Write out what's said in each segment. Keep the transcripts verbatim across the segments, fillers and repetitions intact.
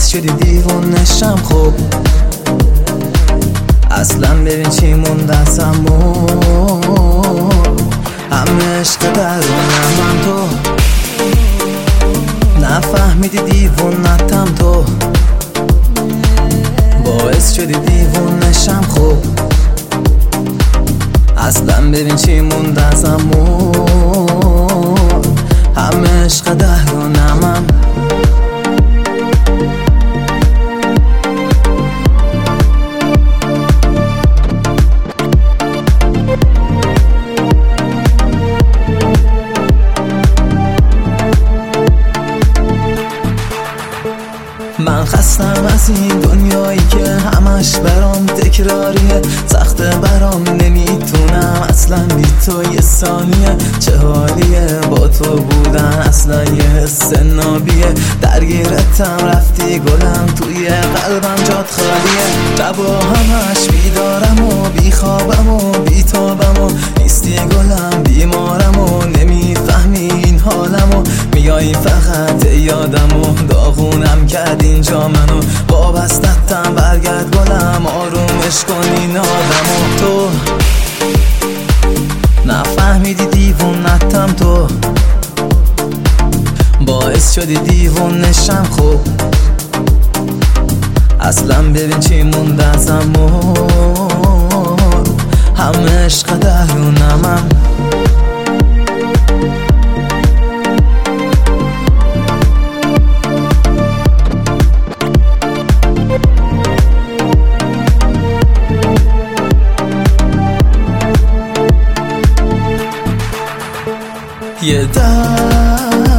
باعث شدی دیوونشم. خب اصلا ببین چی مونده ازم و همه عشق درونم هم تو. نفهمیدی دیوونتم تو، باعث شدی دیوونشم. خب اصلا ببین چی مونده ازم و همه عشق درونم هم. من خستم از این دنیایی که همش برام تکراریه. سخته برام نمیتونم اصلا بی تو یه ثانیه. چه حالیه با تو بودن، اصلا یه حس نابیه. درگیرتم رفتی گلم، توی قلبم جات خالیه. شبا همش بیدارم و بیخوابم و بیتابم و نیستی گلم، بیمارم و نمیفهمی این حالم و میای فقط یادم و داغونم کرد اینجا منو. وابستتم برگرد گلم، آرومش کن این آدم و تو نفهمیدی دیوونتم تو، باعث شدی دیوونشم. خب اصلا ببین چی مونده ازم و همه عشق درونم هم. یه درد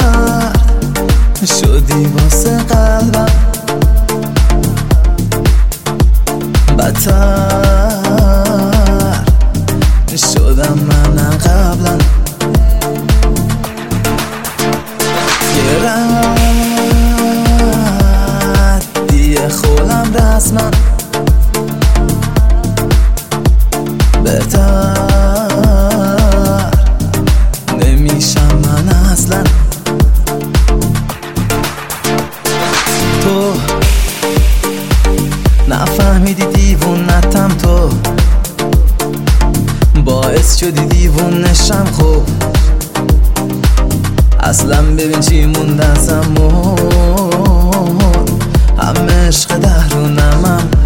شدی واسه قلبم، بدتر شدم منم قبلا. یه ردیه خولم رسما بهتر نمیشم من اصلا. تو نفهمیدی دیوونتم تو، باعث شدی دیوونشم. خب اصلا ببین چی مونده ازم و همه عشق درونم هم.